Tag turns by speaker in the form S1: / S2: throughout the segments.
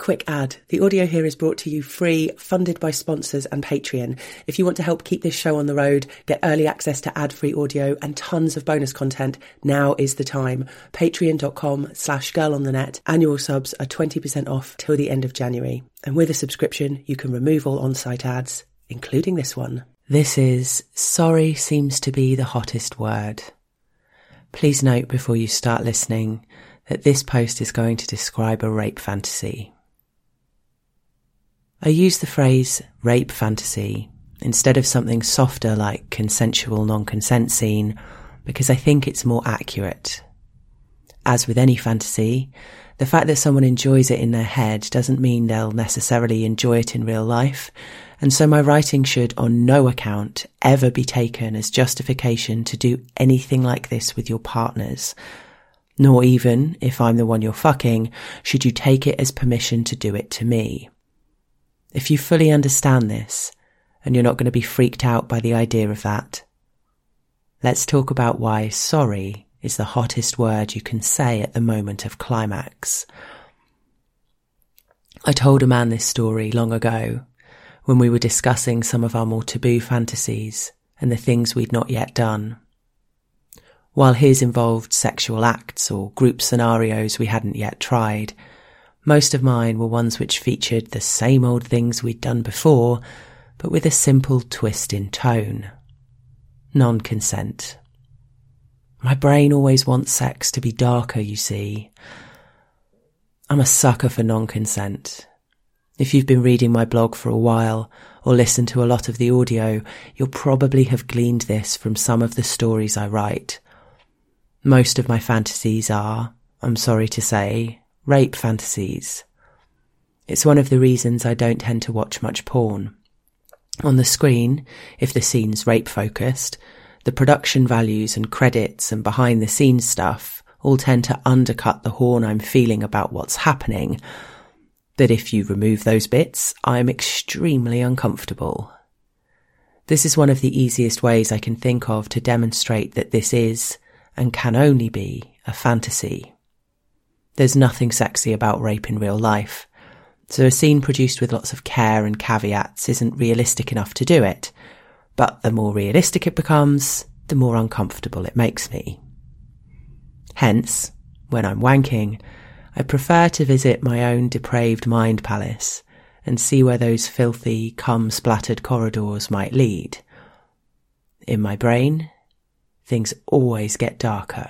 S1: Quick ad. The audio here is brought to you free, funded by sponsors and Patreon. If you want to help keep this show on the road, get early access to ad-free audio and tons of bonus content, now is the time. Patreon.com/girlonthenet. Annual subs are 20% off till the end of January. And with a subscription, you can remove all on-site ads, including this one. This is Sorry Seems to Be the Hottest Word. Please note before you start listening that this post is going to describe a rape fantasy. I use the phrase rape fantasy instead of something softer like consensual non-consent scene because I think it's more accurate. As with any fantasy, the fact that someone enjoys it in their head doesn't mean they'll necessarily enjoy it in real life, and so my writing should on no account ever be taken as justification to do anything like this with your partners, nor even, if I'm the one you're fucking, should you take it as permission to do it to me. If you fully understand this, and you're not going to be freaked out by the idea of that, let's talk about why sorry is the hottest word you can say at the moment of climax. I told a man this story long ago, when we were discussing some of our more taboo fantasies and the things we'd not yet done. While his involved sexual acts or group scenarios we hadn't yet tried, most of mine were ones which featured the same old things we'd done before, but with a simple twist in tone. Non-consent. My brain always wants sex to be darker, you see. I'm a sucker for non-consent. If you've been reading my blog for a while, or listened to a lot of the audio, you'll probably have gleaned this from some of the stories I write. Most of my fantasies are, I'm sorry to say, rape fantasies. It's one of the reasons I don't tend to watch much porn. On the screen, if the scene's rape-focused, the production values and credits and behind-the-scenes stuff all tend to undercut the horn I'm feeling about what's happening. But if you remove those bits, I'm extremely uncomfortable. This is one of the easiest ways I can think of to demonstrate that this is, and can only be, a fantasy. There's nothing sexy about rape in real life, so a scene produced with lots of care and caveats isn't realistic enough to do it, but the more realistic it becomes, the more uncomfortable it makes me. Hence, when I'm wanking, I prefer to visit my own depraved mind palace and see where those filthy, cum-splattered corridors might lead. In my brain, things always get darker.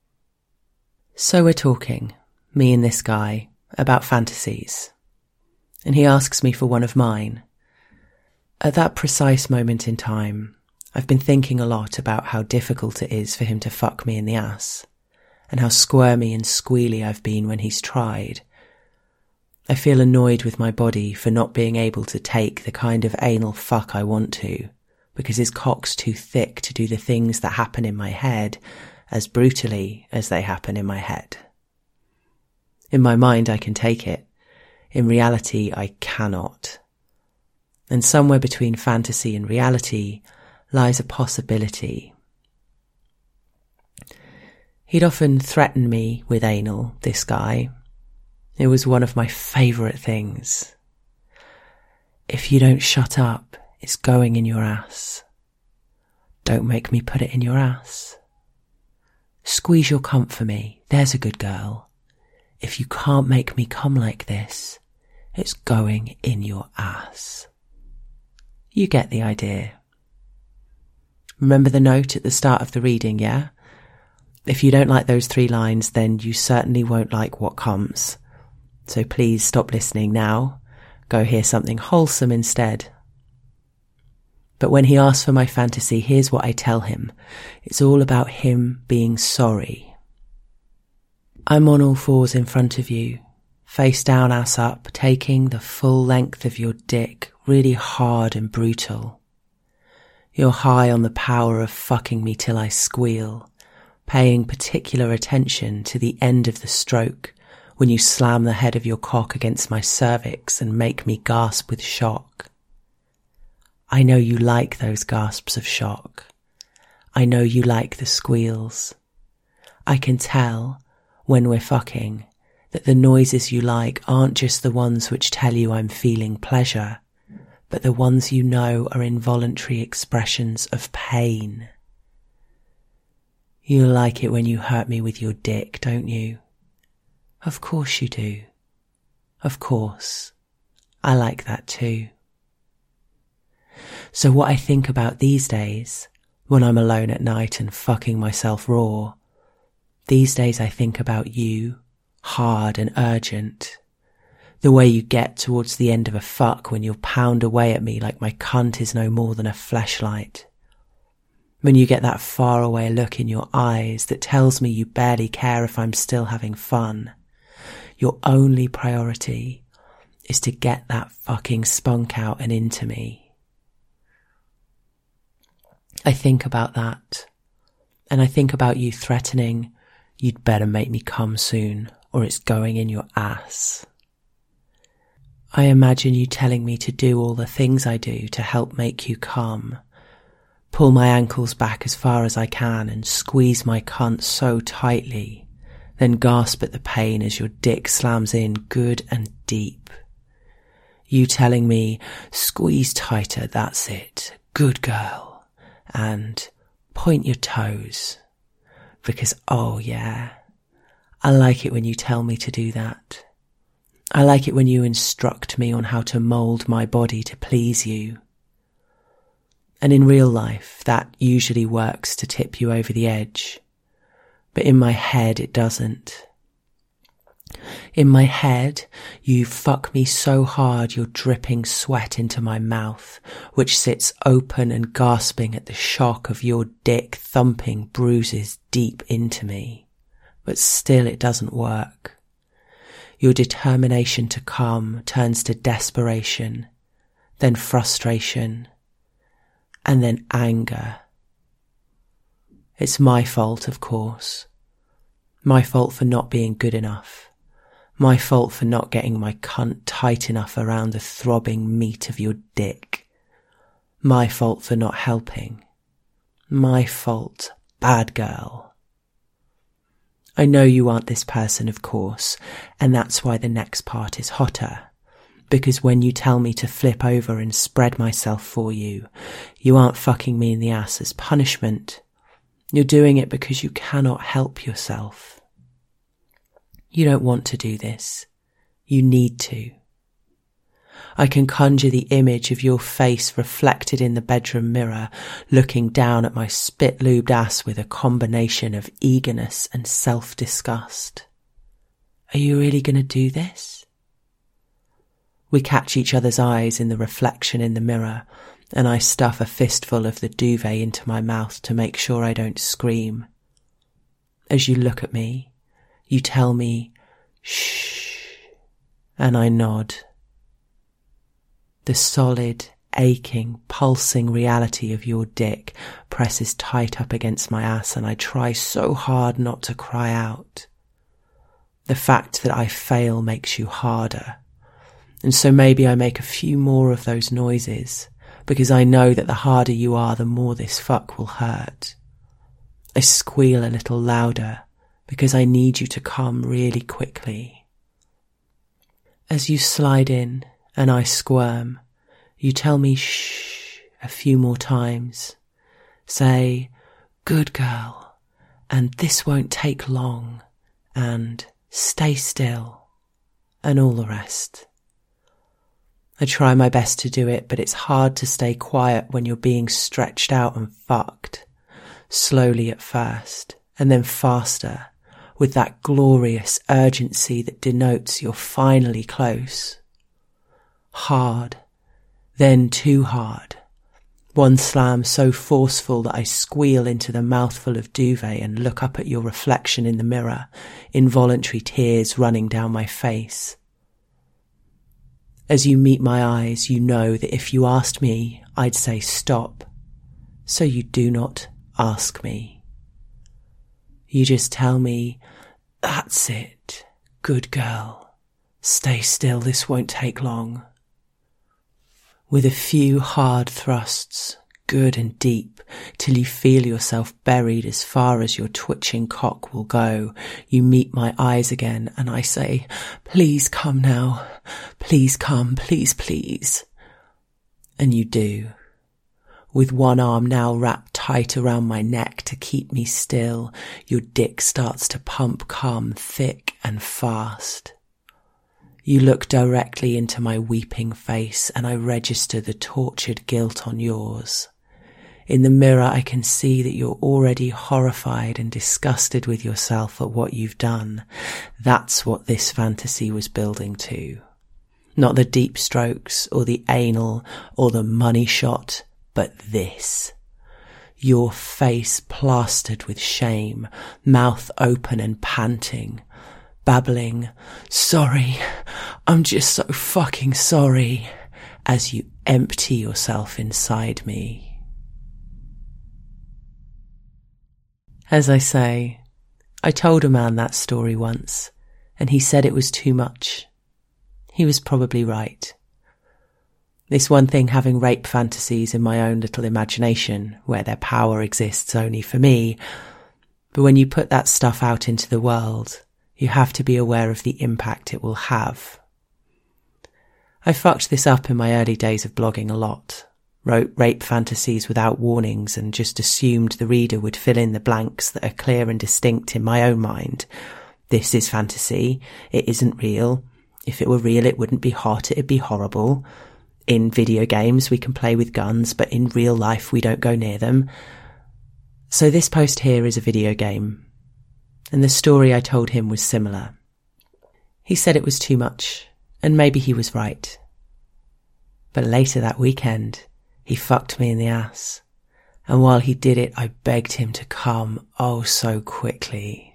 S1: So we're talking, me and this guy, about fantasies. And he asks me for one of mine. At that precise moment in time, I've been thinking a lot about how difficult it is for him to fuck me in the ass, and how squirmy and squealy I've been when he's tried. I feel annoyed with my body for not being able to take the kind of anal fuck I want to, because his cock's too thick to do the things that happen in my head as brutally as they happen in my head. In my mind I can take it. In reality I cannot. And somewhere between fantasy and reality lies a possibility. He'd often threaten me with anal, this guy. It was one of my favourite things. If you don't shut up, it's going in your ass. Don't make me put it in your ass. Squeeze your cunt for me, there's a good girl. If you can't make me come like this, it's going in your ass. You get the idea. Remember the note at the start of the reading, yeah? If you don't like those 3 lines, then you certainly won't like what comes. So please stop listening now. Go hear something wholesome instead. But when he asks for my fantasy, here's what I tell him. It's all about him being sorry. I'm on all fours in front of you, face down, ass up, taking the full length of your dick, really hard and brutal. You're high on the power of fucking me till I squeal, paying particular attention to the end of the stroke when you slam the head of your cock against my cervix and make me gasp with shock. I know you like those gasps of shock. I know you like the squeals. I can tell, when we're fucking, that the noises you like aren't just the ones which tell you I'm feeling pleasure, but the ones you know are involuntary expressions of pain. You like it when you hurt me with your dick, don't you? Of course you do. Of course. I like that too. So what I think about these days, when I'm alone at night and fucking myself raw, these days I think about you, hard and urgent. The way you get towards the end of a fuck when you'll pound away at me like my cunt is no more than a fleshlight. When you get that far away look in your eyes that tells me you barely care if I'm still having fun. Your only priority is to get that fucking spunk out and into me. I think about that, and I think about you threatening, you'd better make me come soon or it's going in your ass. I imagine you telling me to do all the things I do to help make you come. Pull my ankles back as far as I can and squeeze my cunt so tightly, then gasp at the pain as your dick slams in good and deep. You telling me, squeeze tighter, that's it, good girl, and point your toes. Because, oh yeah, I like it when you tell me to do that. I like it when you instruct me on how to mould my body to please you. And in real life, that usually works to tip you over the edge. But in my head, it doesn't. In my head, you fuck me so hard you're dripping sweat into my mouth, which sits open and gasping at the shock of your dick thumping bruises deep into me. But still it doesn't work. Your determination to come turns to desperation, then frustration, and then anger. It's my fault, of course. My fault for not being good enough. My fault for not getting my cunt tight enough around the throbbing meat of your dick. My fault for not helping. My fault, bad girl. I know you aren't this person, of course, and that's why the next part is hotter. Because when you tell me to flip over and spread myself for you, you aren't fucking me in the ass as punishment. You're doing it because you cannot help yourself. You don't want to do this. You need to. I can conjure the image of your face reflected in the bedroom mirror, looking down at my spit-lubed ass with a combination of eagerness and self-disgust. Are you really going to do this? We catch each other's eyes in the reflection in the mirror, and I stuff a fistful of the duvet into my mouth to make sure I don't scream. As you look at me, you tell me, shh, and I nod. The solid, aching, pulsing reality of your dick presses tight up against my ass, and I try so hard not to cry out. The fact that I fail makes you harder. And so maybe I make a few more of those noises, because I know that the harder you are, the more this fuck will hurt. I squeal a little louder, because I need you to come really quickly. As you slide in and I squirm, you tell me shh a few more times. Say, good girl, and this won't take long, and stay still, and all the rest. I try my best to do it, but it's hard to stay quiet when you're being stretched out and fucked. Slowly at first, and then faster, with that glorious urgency that denotes you're finally close. Hard, then too hard. One slam so forceful that I squeal into the mouthful of duvet and look up at your reflection in the mirror, involuntary tears running down my face. As you meet my eyes, you know that if you asked me, I'd say stop. So you do not ask me. You just tell me, that's it, good girl. Stay still, this won't take long. With a few hard thrusts, good and deep till you feel yourself buried as far as your twitching cock will go. You meet my eyes again and I say, please come now. Please come, please, please. And you do. With one arm now wrapped tight around my neck to keep me still, your dick starts to pump cum thick and fast. You look directly into my weeping face and I register the tortured guilt on yours. In the mirror I can see that you're already horrified and disgusted with yourself at what you've done. That's what this fantasy was building to. Not the deep strokes or the anal or the money shot, but this. Your face plastered with shame, mouth open and panting, babbling, sorry, I'm just so fucking sorry, as you empty yourself inside me. As I say, I told a man that story once, and he said it was too much. He was probably right. It's one thing having rape fantasies in my own little imagination, where their power exists only for me, but when you put that stuff out into the world, you have to be aware of the impact it will have. I fucked this up in my early days of blogging a lot, wrote rape fantasies without warnings and just assumed the reader would fill in the blanks that are clear and distinct in my own mind. This is fantasy, it isn't real. If it were real, it wouldn't be hot, it'd be horrible. In video games, we can play with guns, but in real life, we don't go near them. So this post here is a video game. And the story I told him was similar. He said it was too much, and maybe he was right. But later that weekend, he fucked me in the ass. And while he did it, I begged him to come oh so quickly.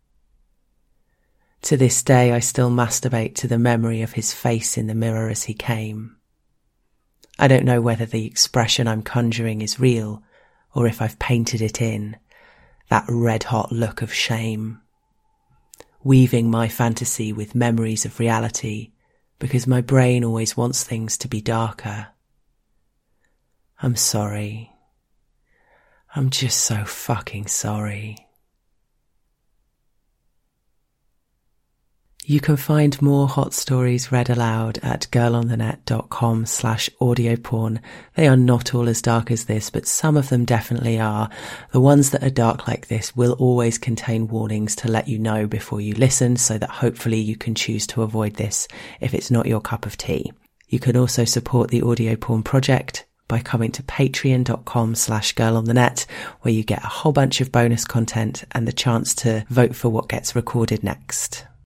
S1: To this day, I still masturbate to the memory of his face in the mirror as he came. I don't know whether the expression I'm conjuring is real or if I've painted it in, that red-hot look of shame, weaving my fantasy with memories of reality because my brain always wants things to be darker. I'm sorry. I'm just so fucking sorry. You can find more hot stories read aloud at girlonthenet.com/audioporn. They are not all as dark as this, but some of them definitely are. The ones that are dark like this will always contain warnings to let you know before you listen, so that hopefully you can choose to avoid this if it's not your cup of tea. You can also support the Audio Porn Project by coming to patreon.com/girlonthenet, where you get a whole bunch of bonus content and the chance to vote for what gets recorded next.